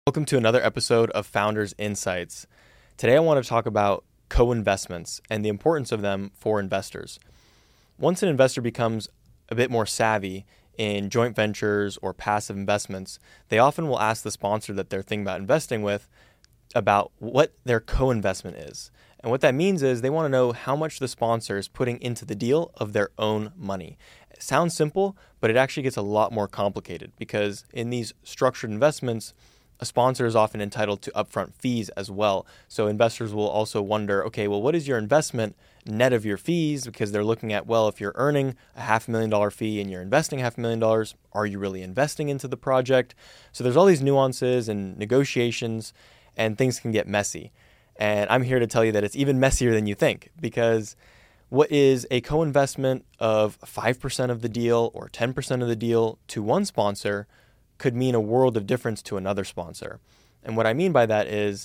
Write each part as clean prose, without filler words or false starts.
Welcome to another episode of Founders Insights. Today I want to talk about co-investments and the importance of them for investors. Once an investor becomes a bit more savvy in joint ventures or passive investments, they often will ask the sponsor that they're thinking about investing with about what their co-investment is. And what that means is they want to know how much the sponsor is putting into the deal of their own money. It sounds simple, but it actually gets a lot more complicated because in these structured investments, a sponsor is often entitled to upfront fees as well. So investors will also wonder, okay, well, what is your investment net of your fees? Because they're looking at, well, if you're earning a $500,000 fee and you're investing $500,000, are you really investing into the project? So there's all these nuances and negotiations, and things can get messy. And I'm here to tell you that it's even messier than you think, because what is a co-investment of 5% of the deal or 10% of the deal to one sponsor could mean a world of difference to another sponsor. And what I mean by that is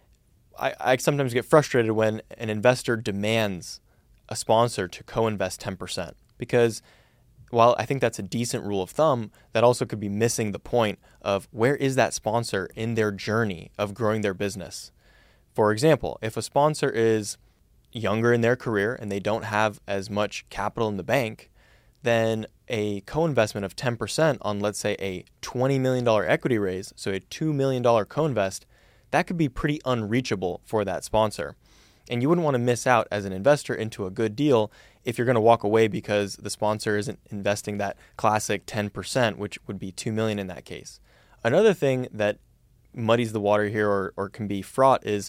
I sometimes get frustrated when an investor demands a sponsor to co-invest 10%, because while I think that's a decent rule of thumb, that also could be missing the point of where is that sponsor in their journey of growing their business. For example, if a sponsor is younger in their career and they don't have as much capital in the bank, then a co-investment of 10% on, let's say, a $20 million equity raise, so a $2 million co-invest, that could be pretty unreachable for that sponsor. And you wouldn't want to miss out as an investor into a good deal if you're going to walk away because the sponsor isn't investing that classic 10%, which would be $2 million in that case. Another thing that muddies the water here or can be fraught is,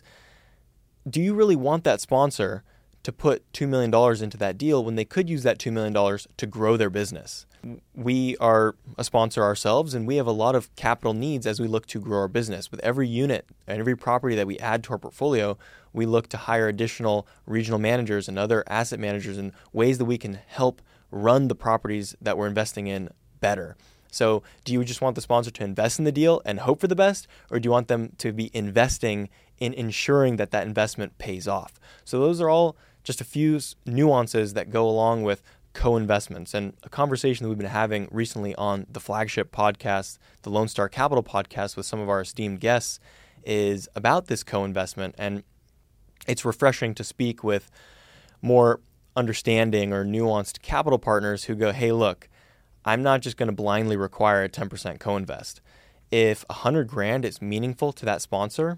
do you really want that sponsor to put $2 million into that deal when they could use that $2 million to grow their business? We are a sponsor ourselves, and we have a lot of capital needs as we look to grow our business. With every unit and every property that we add to our portfolio, we look to hire additional regional managers and other asset managers in ways that we can help run the properties that we're investing in better. So do you just want the sponsor to invest in the deal and hope for the best, or do you want them to be investing in ensuring that that investment pays off? So those are all just a few nuances that go along with co-investments. And a conversation that we've been having recently on the flagship podcast, the Lone Star Capital podcast, with some of our esteemed guests is about this co-investment. And it's refreshing to speak with more understanding or nuanced capital partners who go, hey, look, I'm not just going to blindly require a 10% co-invest. If $100,000 is meaningful to that sponsor,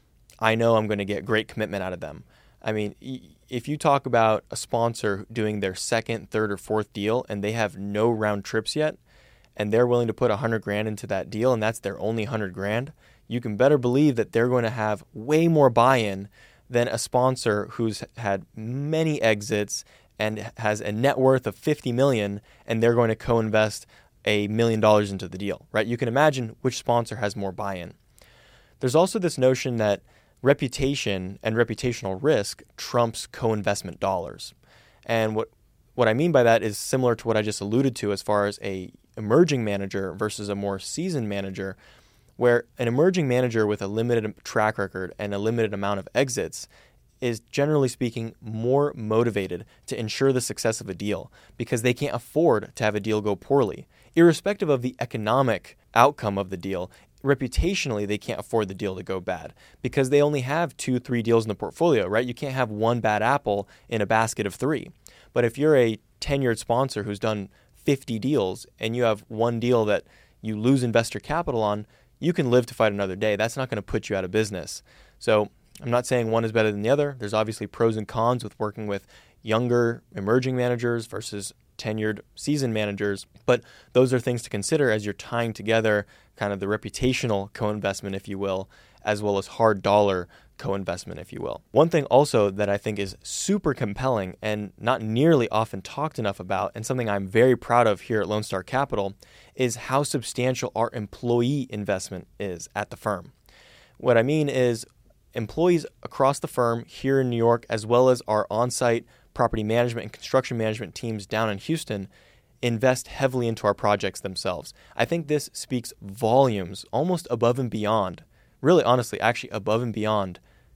I know I'm going to get great commitment out of them. I mean, if you talk about a sponsor doing their second, third, or fourth deal and they have no round trips yet, and they're willing to put $100,000 into that deal, and that's their only $100,000, you can better believe that they're going to have way more buy-in than a sponsor who's had many exits and has a net worth of $50 million, and they're going to co-invest $1 million into the deal, right? You can imagine which sponsor has more buy-in. There's also this notion that reputation and reputational risk trumps co-investment dollars. And what I mean by that is similar to what I just alluded to as far as a emerging manager versus a more seasoned manager, where an emerging manager with a limited track record and a limited amount of exits is, generally speaking, more motivated to ensure the success of a deal because they can't afford to have a deal go poorly. Irrespective of the economic outcome of the deal, reputationally, they can't afford the deal to go bad because they only have 2-3 deals in the portfolio, right? You can't have one bad apple in a basket of 3. But if you're a tenured sponsor who's done 50 deals and you have one deal that you lose investor capital on, you can live to fight another day. That's not going to put you out of business. So I'm not saying one is better than the other. There's obviously pros and cons with working with younger emerging managers versus tenured seasoned managers, but those are things to consider as you're tying together kind of the reputational co-investment, if you will, as well as hard dollar co-investment, if you will. One thing also that I think is super compelling and not nearly often talked enough about, and something I'm very proud of here at Lone Star Capital, is how substantial our employee investment is at the firm. What I mean is employees across the firm here in New York, as well as our on-site property management and construction management teams down in Houston, invest heavily into our projects themselves. I think this speaks volumes, almost above and beyond, really honestly, actually above and beyond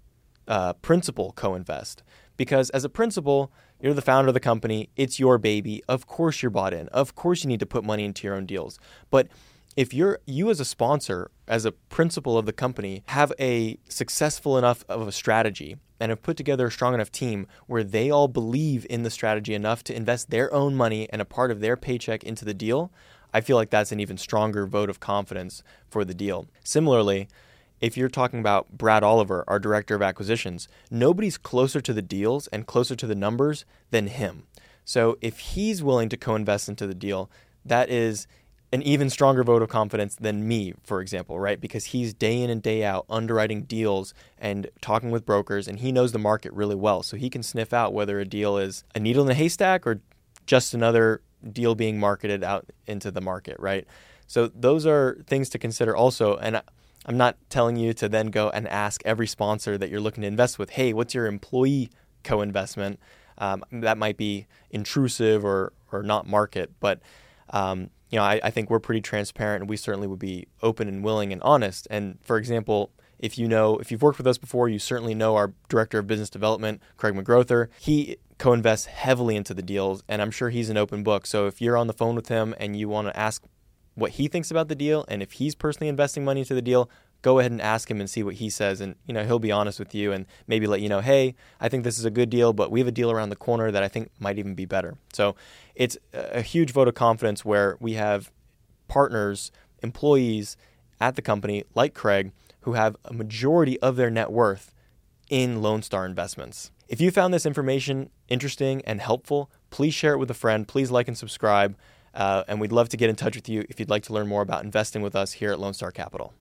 principal co-invest. Because as a principal, you're the founder of the company, it's your baby, of course you're bought in, of course you need to put money into your own deals. But if you as a sponsor, as a principal of the company, have a successful enough of a strategy and have put together a strong enough team where they all believe in the strategy enough to invest their own money and a part of their paycheck into the deal, I feel like that's an even stronger vote of confidence for the deal. Similarly, if you're talking about Brad Oliver, our director of acquisitions, nobody's closer to the deals and closer to the numbers than him. So if he's willing to co-invest into the deal, that is an even stronger vote of confidence than me, for example, right? Because he's day in and day out underwriting deals and talking with brokers, and he knows the market really well. So he can sniff out whether a deal is a needle in a haystack or just another deal being marketed out into the market, right? So those are things to consider also. And I'm not telling you to then go and ask every sponsor that you're looking to invest with, hey, what's your employee co-investment? That might be intrusive or not market, but I think we're pretty transparent, and we certainly would be open and willing and honest. And for example, if you've worked with us before, you certainly know our director of business development, Craig McGrother. He co-invests heavily into the deals, and I'm sure he's an open book. So if you're on the phone with him and you want to ask what he thinks about the deal, and if he's personally investing money into the deal, go ahead and ask him and see what he says. And, he'll be honest with you and maybe let you know, hey, I think this is a good deal, but we have a deal around the corner that I think might even be better. So it's a huge vote of confidence where we have partners, employees at the company like Craig, who have a majority of their net worth in Lone Star Investments. If you found this information interesting and helpful, please share it with a friend. Please like and subscribe. And we'd love to get in touch with you if you'd like to learn more about investing with us here at Lone Star Capital.